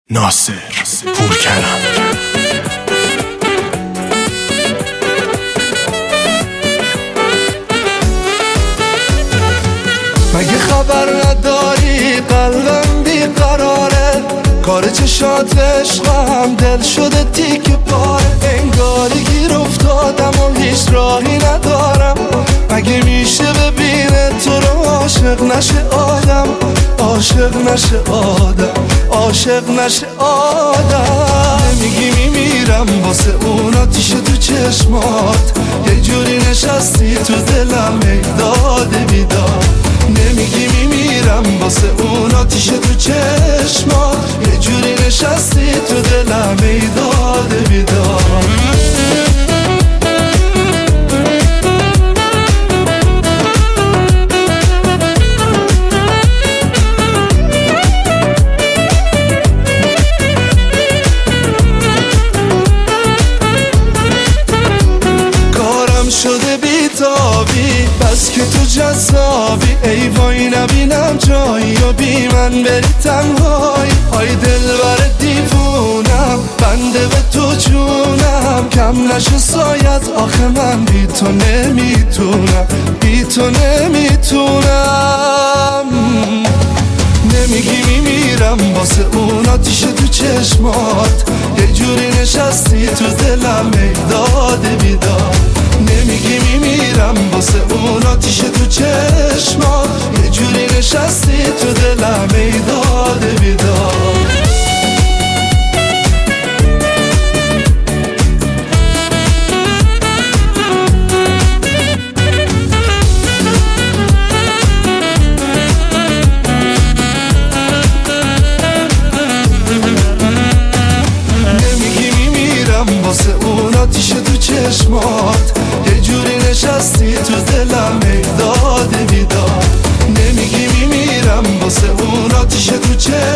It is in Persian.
ناصر پورکرم. مگه خبر نداری قلبم بیقراره، کار چشات عشقم دل شده تیک پاره، انگاری گیر افتادم و هیچ راهی ندارم. مگه میشه ببینه تو رو عاشق نشه آدم، عاشق نشه آدم، عاشق نشه آدم. نمیگی میمیرم واسه اون آتیش تو چشمات، یه جوری نشستی تو دلم ای داده بیداد. نمیگی میمیرم واسه اون آتیش تو چشمات، یه جوری نشستی تو دلم ای داده بیداد. شده بیتابی بس که تو جذابی، ای وای نبینم جایی و بی من بری تنهایی. های دل بر دیوونم بنده به تو جونم، کم نشه سایت آخه من بی تو نمیتونم، بی تو نمیتونم. نمیگی میمیرم واسه اون آتیش تو چشمات، یه جوری نشستی تو دلم ای داده بیداد. نمیگی میمیرم واسه اون آتیش تو چشمات، یه جوری نشستی تو دلم ای داده بیداد. واسه اون آتیش تو چشمات، یه جوری نشستی تو دلم ای داده بیداد. نمیگی میمیرم واسه اون آتیش تو چشمات.